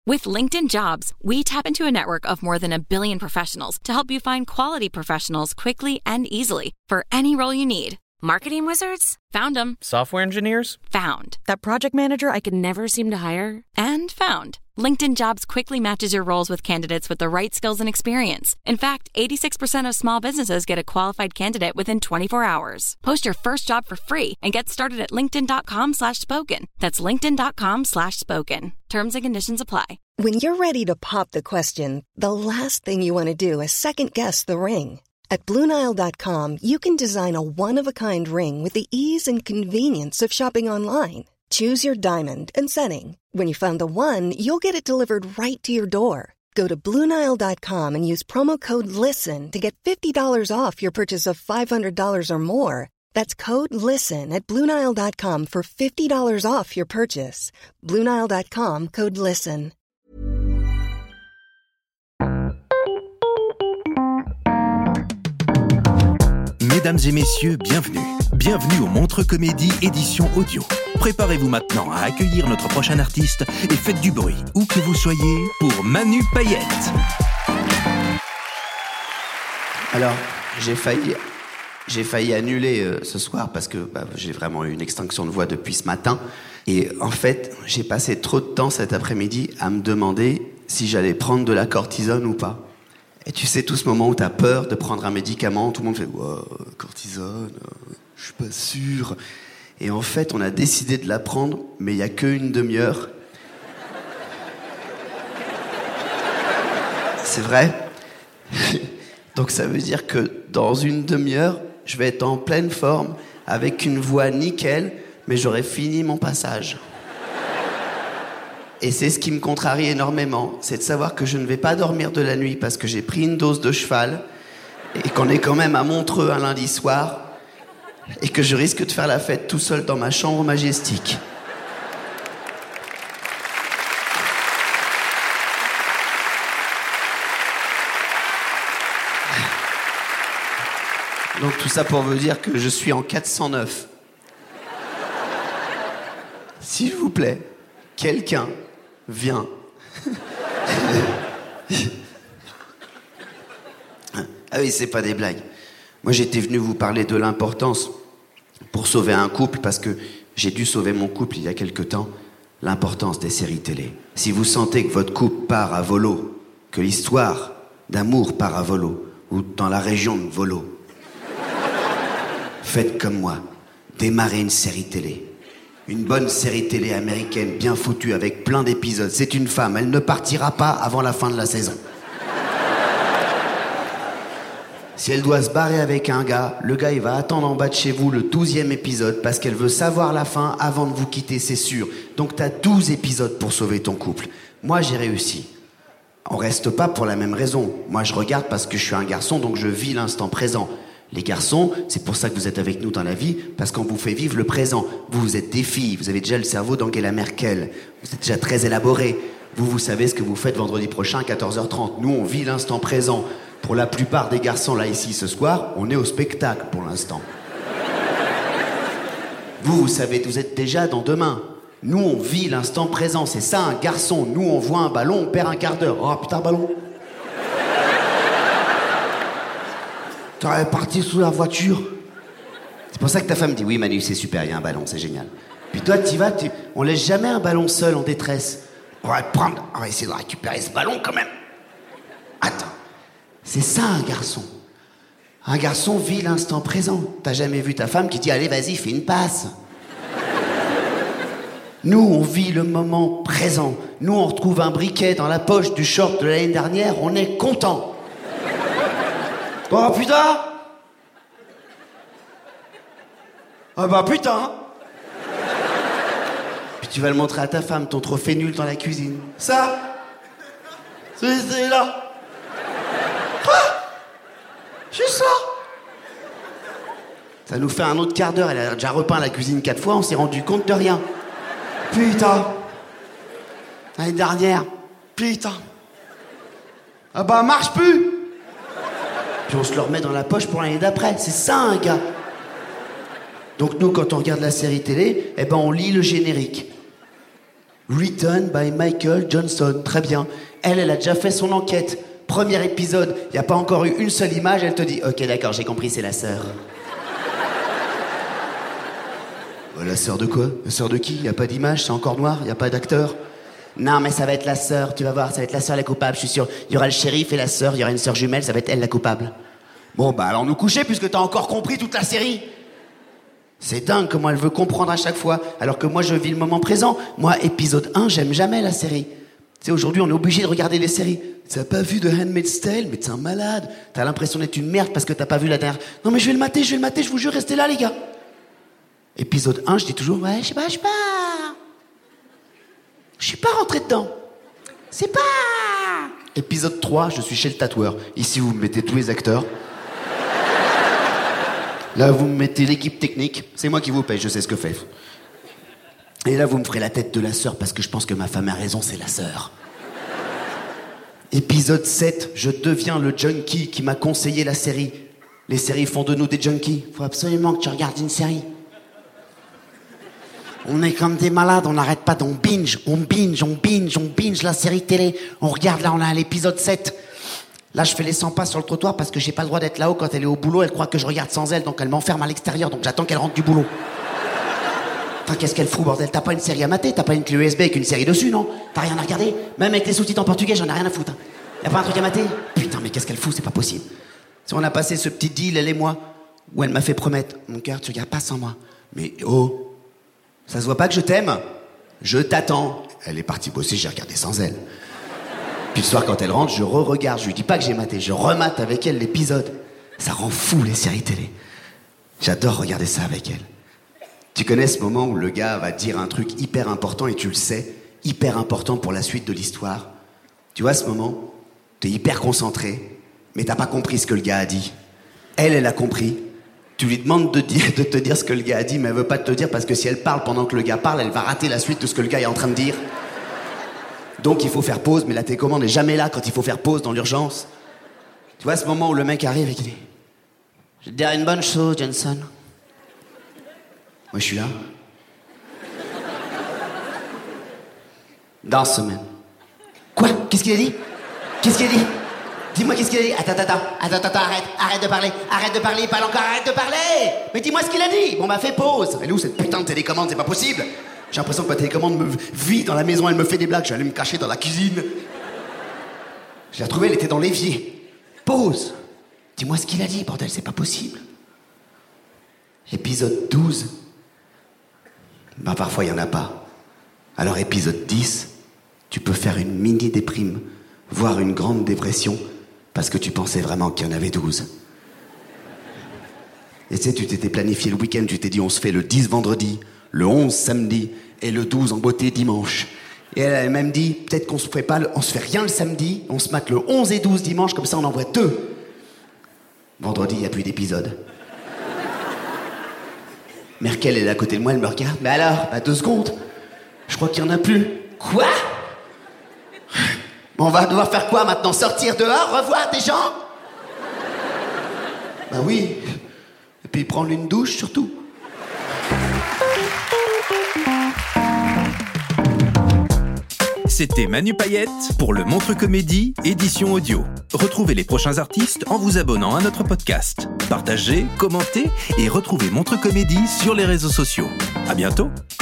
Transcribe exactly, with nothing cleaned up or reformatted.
With LinkedIn Jobs, we tap into a network of more than a billion professionals to help you find quality professionals quickly and easily for any role you need. Marketing wizards? Found them. Software engineers? Found. That project manager I could never seem to hire? And found. LinkedIn Jobs quickly matches your roles with candidates with the right skills and experience. In fact, eighty-six percent of small businesses get a qualified candidate within twenty-four hours. Post your first job for free and get started at linkedin.com slash spoken. That's linkedin.com slash spoken. Terms and conditions apply. When you're ready to pop the question, the last thing you want to do is second-guess the ring. At Blue Nile dot com, you can design a one-of-a-kind ring with the ease and convenience of shopping online. Choose your diamond and setting. When you find the one, you'll get it delivered right to your door. Go to Blue Nile dot com and use promo code LISTEN to get fifty dollars off your purchase of five hundred dollars or more. That's code LISTEN at Blue Nile dot com for fifty dollars off your purchase. Blue Nile dot com, code LISTEN. Mesdames et messieurs, bienvenue. Bienvenue au Montre Comédie édition audio. Préparez-vous maintenant à accueillir notre prochain artiste et faites du bruit, où que vous soyez, pour Manu Payette. Alors, j'ai failli, j'ai failli annuler euh, ce soir parce que bah, j'ai vraiment eu une extinction de voix depuis ce matin. Et en fait, j'ai passé trop de temps cet après-midi à me demander si j'allais prendre de la cortisone ou pas. Et tu sais, tout ce moment où t'as peur de prendre un médicament, tout le monde fait wow, « cortisone, euh, je suis pas sûr ». Et en fait, on a décidé de la prendre, mais il n'y a qu'une demi-heure. C'est vrai. Donc ça veut dire que dans une demi-heure, je vais être en pleine forme, avec une voix nickel, mais j'aurai fini mon passage. Et c'est ce qui me contrarie énormément, c'est de savoir que je ne vais pas dormir de la nuit parce que j'ai pris une dose de cheval et qu'on est quand même à Montreux un lundi soir et que je risque de faire la fête tout seul dans ma chambre majestique. Donc tout ça pour vous dire que je suis en quatre cent neuf. S'il vous plaît, quelqu'un vient. Ah oui, c'est pas des blagues. Moi, j'étais venu vous parler de l'importance pour sauver un couple, parce que j'ai dû sauver mon couple il y a quelque temps, l'importance des séries télé. Si vous sentez que votre couple part à volo, que l'histoire d'amour part à volo, ou dans la région de Volo, faites comme moi, démarrez une série télé. Une bonne série télé américaine bien foutue avec plein d'épisodes. C'est une femme, elle ne partira pas avant la fin de la saison. Si elle doit se barrer avec un gars, le gars il va attendre en bas de chez vous le douzième épisode parce qu'elle veut savoir la fin avant de vous quitter, c'est sûr. Donc t'as douze épisodes pour sauver ton couple. Moi j'ai réussi. On reste pas pour la même raison. Moi je regarde parce que je suis un garçon, donc je vis l'instant présent. Les garçons, c'est pour ça que vous êtes avec nous dans la vie, parce qu'on vous fait vivre le présent. Vous, vous êtes des filles, vous avez déjà le cerveau d'Angela Merkel. Vous êtes déjà très élaborés. Vous, vous savez ce que vous faites vendredi prochain à quatorze heures trente. Nous, on vit l'instant présent. Pour la plupart des garçons là, ici, ce soir, on est au spectacle pour l'instant. Vous, vous savez, vous êtes déjà dans demain. Nous, on vit l'instant présent. C'est ça, un garçon. Nous, on voit un ballon, on perd un quart d'heure. Oh, putain, ballon. T'aurais parti sous la voiture. C'est pour ça que ta femme dit oui Manu c'est super, il y a un ballon, c'est génial. Puis toi t'y vas, tu... on laisse jamais un ballon seul en détresse. On va le prendre, on va essayer de récupérer ce ballon quand même. Attends, c'est ça un garçon. Un garçon vit l'instant présent. T'as jamais vu ta femme qui dit allez vas-y fais une passe. Nous on vit le moment présent. Nous on retrouve un briquet dans la poche du short de l'année dernière, on est content. Oh putain! Ah bah putain! Puis tu vas le montrer à ta femme, ton trophée nul dans la cuisine. Ça? C'est, c'est là. Quoi? Juste ça? Ça nous fait un autre quart d'heure, elle a déjà repeint la cuisine quatre fois, on s'est rendu compte de rien. Putain! L'année dernière. Putain! Ah bah marche plus! Puis on se le remet dans la poche pour l'année d'après. C'est ça, un gars. Donc nous, quand on regarde la série télé, eh ben on lit le générique. Written by Michael Johnson. Très bien. Elle, elle a déjà fait son enquête. Premier épisode, il n'y a pas encore eu une seule image, elle te dit « Ok, d'accord, j'ai compris, c'est la sœur. » La sœur de quoi? La sœur de qui? Il n'y a pas d'image, c'est encore noir, il n'y a pas d'acteur. Non, mais ça va être la sœur, tu vas voir, ça va être la sœur la coupable, je suis sûr. Il y aura le shérif et la sœur, il y aura une sœur jumelle, ça va être elle la coupable. Bon, bah alors nous coucher, puisque t'as encore compris toute la série. C'est dingue comment elle veut comprendre à chaque fois, alors que moi je vis le moment présent. Moi, épisode un, j'aime jamais la série. Tu sais, aujourd'hui, on est obligé de regarder les séries. T'as pas vu de Handmaid's Tale? Mais t'es un malade. T'as l'impression d'être une merde parce que t'as pas vu la dernière. Non, mais je vais le mater, je vais le mater, je vous jure, restez là, les gars. Épisode un, je dis toujours, ouais, je sais pas, je sais pas. Je suis pas rentré dedans. C'est pas. Épisode trois, je suis chez le tatoueur. Ici, vous me mettez tous les acteurs. Là, vous me mettez l'équipe technique. C'est moi qui vous paye, je sais ce que fait. Et là, vous me ferez la tête de la sœur parce que je pense que ma femme a raison, c'est la sœur. Épisode sept, je deviens le junkie qui m'a conseillé la série. Les séries font de nous des junkies. Faut absolument que tu regardes une série. On est comme des malades, on n'arrête pas, on binge, on binge, on binge, on binge la série télé. On regarde, là, on est à l'épisode sept. Là, je fais les cent pas sur le trottoir parce que j'ai pas le droit d'être là-haut. Quand elle est au boulot, elle croit que je regarde sans elle, donc elle m'enferme à l'extérieur, donc j'attends qu'elle rentre du boulot. Putain, qu'est-ce qu'elle fout, bordel? T'as pas une série à mater? T'as pas une clé U S B avec une série dessus, non? T'as rien à regarder? Même avec les sous-titres en portugais, j'en ai rien à foutre. Hein. Y'a pas un truc à mater? Putain, mais qu'est-ce qu'elle fout? C'est pas possible. Si on a passé ce petit deal, elle et moi, où elle m'a fait promettre, mon cœur, tu regardes pas sans moi. Mais oh, ça se voit pas que je t'aime? Je t'attends. Elle est partie bosser, j'ai regardé sans elle. Puis le soir, quand elle rentre, je re-regarde. Je lui dis pas que j'ai maté, je remate avec elle l'épisode. Ça rend fou, les séries télé. J'adore regarder ça avec elle. Tu connais ce moment où le gars va dire un truc hyper important et tu le sais, hyper important pour la suite de l'histoire. Tu vois ce moment? T'es hyper concentré, mais t'as pas compris ce que le gars a dit. Elle, elle a compris. Tu lui demandes de, dire, de te dire ce que le gars a dit, mais elle veut pas te le dire parce que si elle parle pendant que le gars parle, elle va rater la suite de ce que le gars est en train de dire. Donc il faut faire pause, mais la télécommande n'est jamais là quand il faut faire pause dans l'urgence. Tu vois ce moment où le mec arrive et qui dit « Je vais te dire une bonne chose, Johnson. » Moi, je suis là. Dans ce semaine. Quoi? Qu'est-ce qu'il a dit? Qu'est-ce qu'il a dit? Dis-moi qu'est-ce qu'il a dit? Attends, attends, attends, attends, arrête, arrête de parler, arrête de parler, parle encore, arrête de parler! Mais dis-moi ce qu'il a dit! Bon bah fais pause! Elle est où cette putain de télécommande? C'est pas possible! J'ai l'impression que ma télécommande me vit dans la maison, elle me fait des blagues, je vais aller me cacher dans la cuisine. Je l'ai retrouvée, elle était dans l'évier. Pause! Dis-moi ce qu'il a dit, bordel, c'est pas possible. Épisode douze. Bah parfois il y en a pas. Alors épisode dix, tu peux faire une mini déprime, voire une grande dépression, parce que tu pensais vraiment qu'il y en avait douze. Et tu sais, tu t'étais planifié le week-end, tu t'es dit on se fait le dix vendredi, le onze samedi, et le douze en beauté dimanche. Et elle a même dit, peut-être qu'on se fait pas, le, on se fait rien le samedi, on se mate le onze et douze dimanche, comme ça on en voit deux. Vendredi, il n'y a plus d'épisode. Merkel, elle est à côté de moi, elle me regarde. Mais alors, bah deux secondes. Je crois qu'il n'y en a plus. Quoi? On va devoir faire quoi maintenant? Sortir dehors, revoir des gens? Bah oui. Et puis prendre une douche surtout. C'était Manu Payette pour le Montre Comédie, édition audio. Retrouvez les prochains artistes en vous abonnant à notre podcast. Partagez, commentez et retrouvez Montre Comédie sur les réseaux sociaux. À bientôt!